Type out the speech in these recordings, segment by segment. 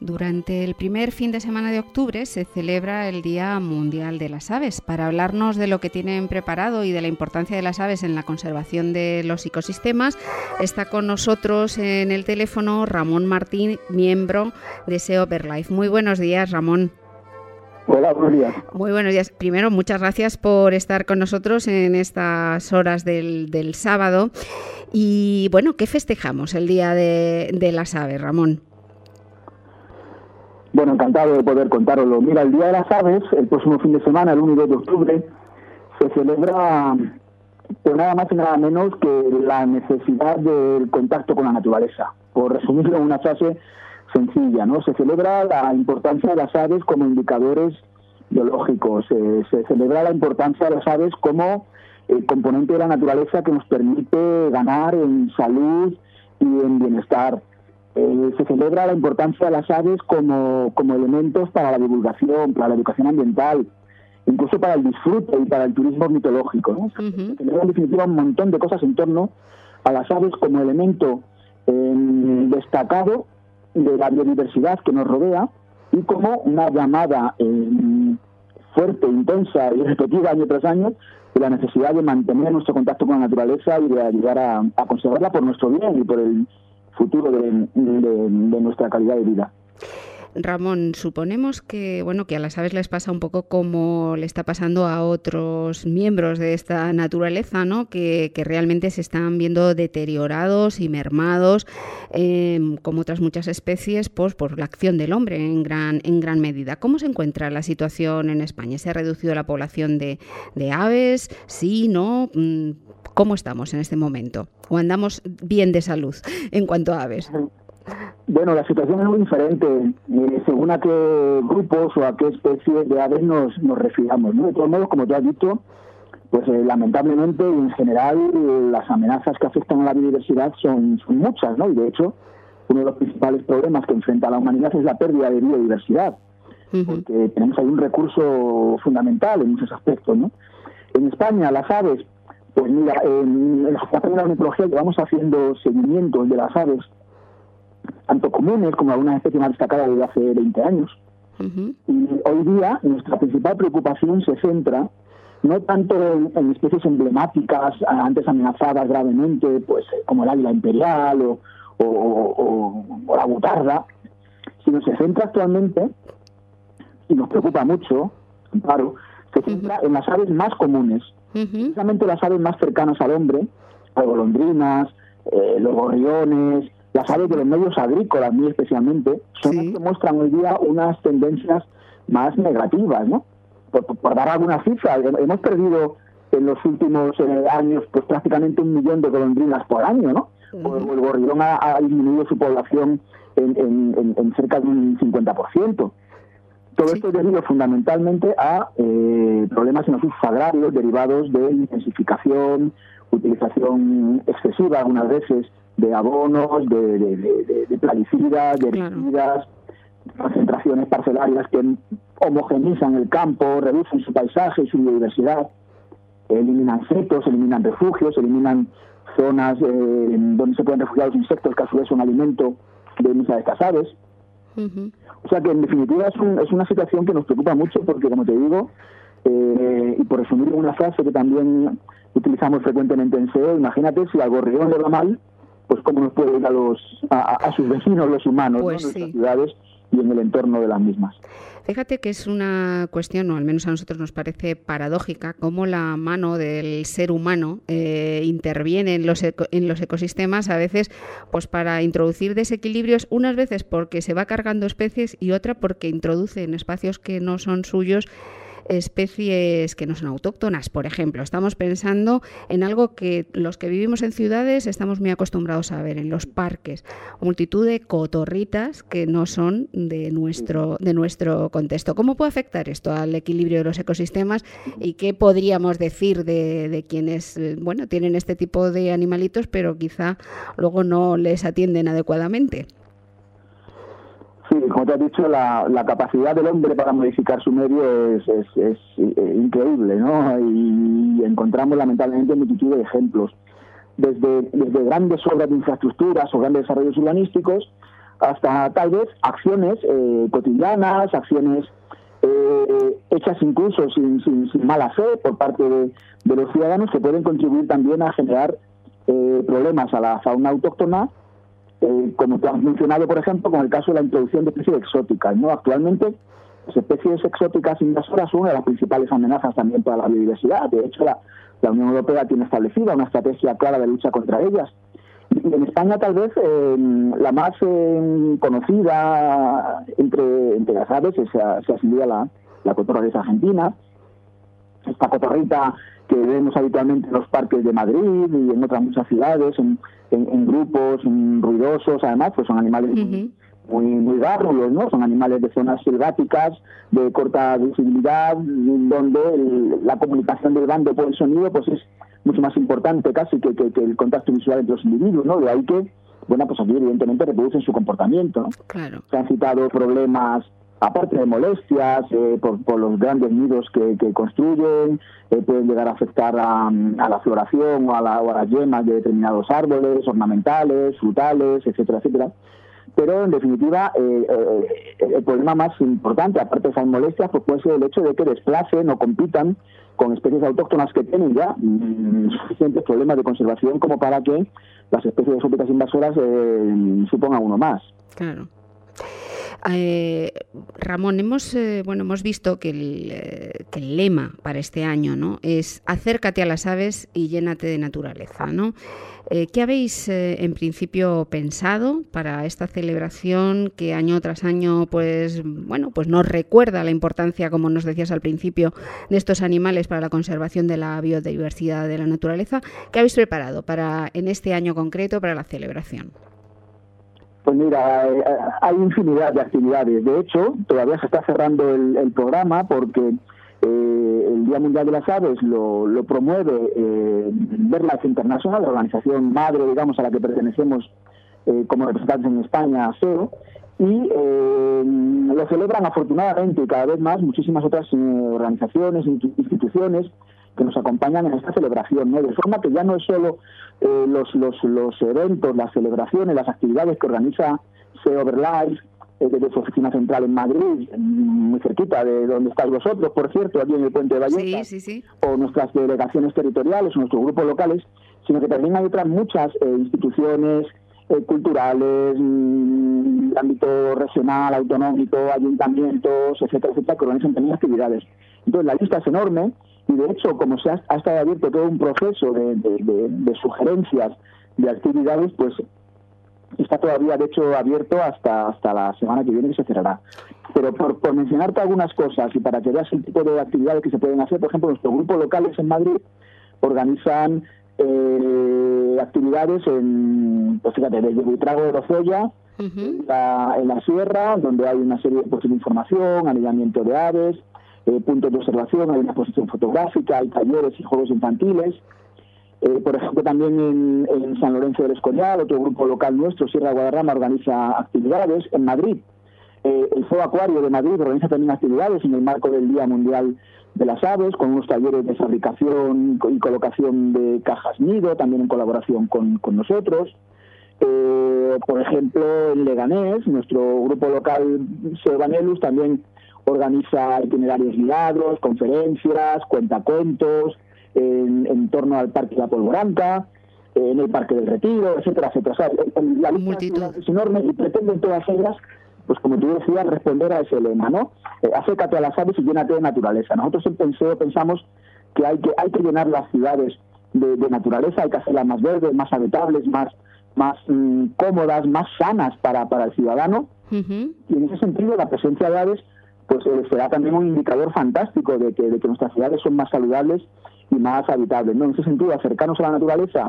Durante el primer fin de semana de octubre se celebra el Día Mundial de las Aves. Para hablarnos de lo que tienen preparado y de la importancia de las aves en la conservación de los ecosistemas, está con nosotros en el teléfono Ramón Martín, miembro de SEO BirdLife. Muy buenos días, Ramón. Hola, buenos días. Muy buenos días. Primero, muchas gracias por estar con nosotros en estas horas del sábado. Y bueno, ¿qué festejamos el Día de las Aves, Ramón? Bueno, encantado de poder contároslo. Mira, el Día de las Aves, el próximo fin de semana, el 1 y 2 de octubre, se celebra por nada más y nada menos que la necesidad del contacto con la naturaleza. Por resumirlo en una frase sencilla, ¿no? Se celebra la importancia de las aves como indicadores biológicos, se celebra la importancia de las aves como componente de la naturaleza que nos permite ganar en salud y en bienestar. Se celebra la importancia de las aves como elementos para la divulgación, para la educación ambiental, incluso para el disfrute y para el turismo ornitológico, ¿no? Se celebra en definitiva un montón de cosas en torno a las aves como elemento destacado de la biodiversidad que nos rodea y como una llamada fuerte, intensa y repetida año tras año de la necesidad de mantener nuestro contacto con la naturaleza y de ayudar a conservarla por nuestro bien y por el futuro de nuestra calidad de vida. Ramón, suponemos que a las aves les pasa un poco como le está pasando a otros miembros de esta naturaleza, ¿no? Que realmente se están viendo deteriorados y mermados, como otras muchas especies, pues por la acción del hombre en gran medida. ¿Cómo se encuentra la situación en España? ¿Se ha reducido la población de aves? ¿Sí? ¿No? ¿Cómo estamos en este momento? ¿O andamos bien de salud en cuanto a aves? Bueno, la situación es muy diferente según a qué grupos o a qué especies de aves nos refiramos, ¿no? De todos modos, como tú has dicho, pues lamentablemente y en general las amenazas que afectan a la biodiversidad son muchas, ¿no? Y de hecho, uno de los principales problemas que enfrenta la humanidad es la pérdida de biodiversidad, porque tenemos ahí un recurso fundamental en muchos aspectos, ¿no? En España, las aves, pues mira, en la Asociación de la Ornitología llevamos haciendo seguimientos de las aves, tanto comunes como algunas especies más destacadas desde hace 20 años. Y hoy día nuestra principal preocupación se centra no tanto en especies emblemáticas, antes amenazadas gravemente, pues como el águila imperial o la butarda, sino se centra actualmente, y nos preocupa mucho, Amparo, se centra en las aves más comunes, precisamente las aves más cercanas al hombre, las golondrinas, los gorriones, las aves de los medios agrícolas muy especialmente, son las que muestran hoy día unas tendencias más negativas, ¿no? Por dar algunas cifras, hemos perdido en los últimos años pues prácticamente 1 millón de golondrinas por año, ¿no? El gorrión ha disminuido su población en cerca de un 50%. Todo esto es debido fundamentalmente a problemas en los usos agrarios derivados de intensificación, utilización excesiva algunas veces de abonos, de plaguicidas, de herbicidas, concentraciones parcelarias que homogenizan el campo, reducen su paisaje y su biodiversidad, eliminan setos, eliminan refugios, eliminan zonas donde se pueden refugiar los insectos que a su vez son alimento de muchas de estas aves. O sea que en definitiva es una situación que nos preocupa mucho porque, como te digo, y por resumir una frase que también utilizamos frecuentemente en SEO, imagínate si al gorrión le va mal, pues cómo nos puede ir a sus vecinos los humanos, pues, ¿no? En nuestras ciudades y en el entorno de las mismas. Fíjate que es una cuestión, o al menos a nosotros nos parece paradójica, cómo la mano del ser humano interviene en los ecosistemas a veces pues para introducir desequilibrios, unas veces porque se va cargando especies y otra porque introduce en espacios que no son suyos especies que no son autóctonas. Por ejemplo, estamos pensando en algo que los que vivimos en ciudades estamos muy acostumbrados a ver en los parques, multitud de cotorritas que no son de nuestro contexto. ¿Cómo puede afectar esto al equilibrio de los ecosistemas y qué podríamos decir de quienes tienen este tipo de animalitos pero quizá luego no les atienden adecuadamente? Sí, como te has dicho, la capacidad del hombre para modificar su medio es increíble, ¿no? Y encontramos lamentablemente multitud de ejemplos. Desde grandes obras de infraestructuras o grandes desarrollos urbanísticos hasta tal vez acciones cotidianas, acciones hechas incluso sin mala fe por parte de los ciudadanos, que pueden contribuir también a generar problemas a la fauna autóctona, como te has mencionado, por ejemplo, con el caso de la introducción de especies exóticas, ¿no? Actualmente, las especies exóticas invasoras son una de las principales amenazas también para la biodiversidad. De hecho, la Unión Europea tiene establecida una estrategia clara de lucha contra ellas. Y en España, tal vez, la más conocida entre las aves se asimila la cotorra argentina. Esta cotorrita que vemos habitualmente en los parques de Madrid y en otras muchas ciudades, en grupos ruidosos. Además, pues son animales muy gárrulos, ¿no? Son animales de zonas selváticas, de corta visibilidad, donde la comunicación del bando por el sonido pues es mucho más importante casi que el contacto visual entre los individuos, ¿no? De ahí que, bueno, pues aquí evidentemente reproducen su comportamiento, ¿no? Claro. Se han citado problemas, aparte de molestias, por los grandes nidos que construyen, pueden llegar a afectar a la floración o a las yemas de determinados árboles, ornamentales, frutales, etcétera, etcétera. Pero, en definitiva, el problema más importante, aparte de esas molestias, pues puede ser el hecho de que desplacen o compitan con especies autóctonas que tienen ya suficientes problemas de conservación como para que las especies exóticas invasoras supongan uno más. Claro. Ramón, hemos visto que el lema para este año, ¿no?, es acércate a las aves y llénate de naturaleza, ¿no? ¿Qué habéis en principio pensado para esta celebración que año tras año pues nos recuerda la importancia, como nos decías al principio, de estos animales para la conservación de la biodiversidad de la naturaleza? ¿Qué habéis preparado en este año concreto para la celebración? Pues mira, hay infinidad de actividades. De hecho, todavía se está cerrando el programa porque el Día Mundial de las Aves lo promueve BirdLife International, la organización madre, digamos, a la que pertenecemos como representantes en España, SEO, y lo celebran afortunadamente cada vez más muchísimas otras organizaciones, instituciones que nos acompañan en esta celebración, ¿no? De forma que ya no es solo los eventos, las celebraciones, las actividades que organiza SEO BirdLife desde su oficina central en Madrid, muy cerquita de donde estáis vosotros, por cierto, aquí en el Puente de Vallecas, sí. O nuestras delegaciones territoriales o nuestros grupos locales, sino que también hay otras muchas instituciones culturales, de ámbito regional, autonómico, ayuntamientos, etcétera, etcétera, que organizan también actividades. Entonces la lista es enorme y de hecho, como se ha estado abierto todo un proceso de sugerencias de actividades, pues está todavía de hecho abierto hasta la semana que viene, que se cerrará. Pero por mencionarte algunas cosas y para que veas el tipo de actividades que se pueden hacer, por ejemplo, nuestros grupos locales en Madrid organizan actividades pues fíjate, desde Buitrago de Rozoya, en la sierra, donde hay una serie de puestos de información, anidamiento de aves, puntos de observación, hay una exposición fotográfica, hay talleres y juegos infantiles. Por ejemplo, también en San Lorenzo del Escorial, otro grupo local nuestro, Sierra de Guadarrama, organiza actividades. En Madrid, el Zoo Acuario de Madrid organiza también actividades en el marco del Día Mundial de las Aves, con unos talleres de fabricación y colocación de cajas nido, también en colaboración con nosotros. Por ejemplo, en Leganés, nuestro grupo local Sebanelus también organiza itinerarios guiados, conferencias, cuentacuentos, en torno al Parque de la Polvoranca, en el Parque del Retiro, etcétera, etcétera. O sea, la lista es enorme y pretenden todas ellas, pues como tú decías, responder a ese lema, ¿no? Acércate a las aves y llénate de naturaleza. Nosotros en Penseo pensamos que hay que llenar las ciudades de naturaleza, hay que hacerlas más verdes, más habitables, más cómodas, más sanas para el ciudadano. Y en ese sentido la presencia de aves pues será también un indicador fantástico de que nuestras ciudades son más saludables y más habitables, ¿no? En ese sentido, acercarnos a la naturaleza,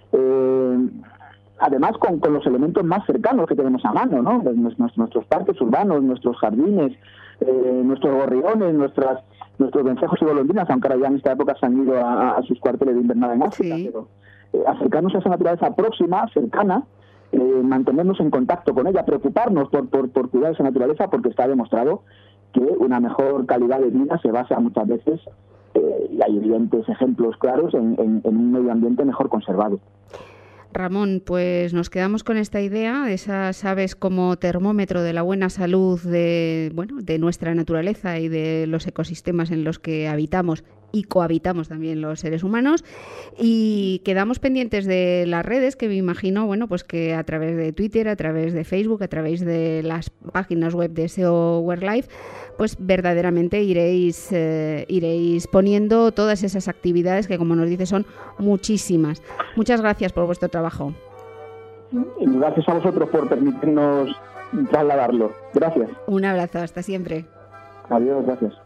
además con los elementos más cercanos que tenemos a mano, ¿no? Nuestros parques urbanos, nuestros jardines, nuestros gorriones, nuestros vencejos y golondrinas, aunque ahora ya en esta época se han ido a sus cuarteles de invernada en África, sí. Pero acercarnos a esa naturaleza próxima, cercana, mantenernos en contacto con ella, preocuparnos por cuidar esa naturaleza, porque está demostrado que una mejor calidad de vida se basa muchas veces, y hay evidentes ejemplos claros, en un medio ambiente mejor conservado. Ramón, pues nos quedamos con esta idea de esas aves como termómetro de la buena salud de nuestra naturaleza y de los ecosistemas en los que habitamos y cohabitamos también los seres humanos, y quedamos pendientes de las redes, que me imagino, pues que a través de Twitter, a través de Facebook, a través de las páginas web de SEO WordLife, pues verdaderamente iréis poniendo todas esas actividades que, como nos dice, son muchísimas. Muchas gracias por vuestro trabajo. Gracias a vosotros por permitirnos trasladarlo. Gracias. Un abrazo, hasta siempre. Adiós, gracias.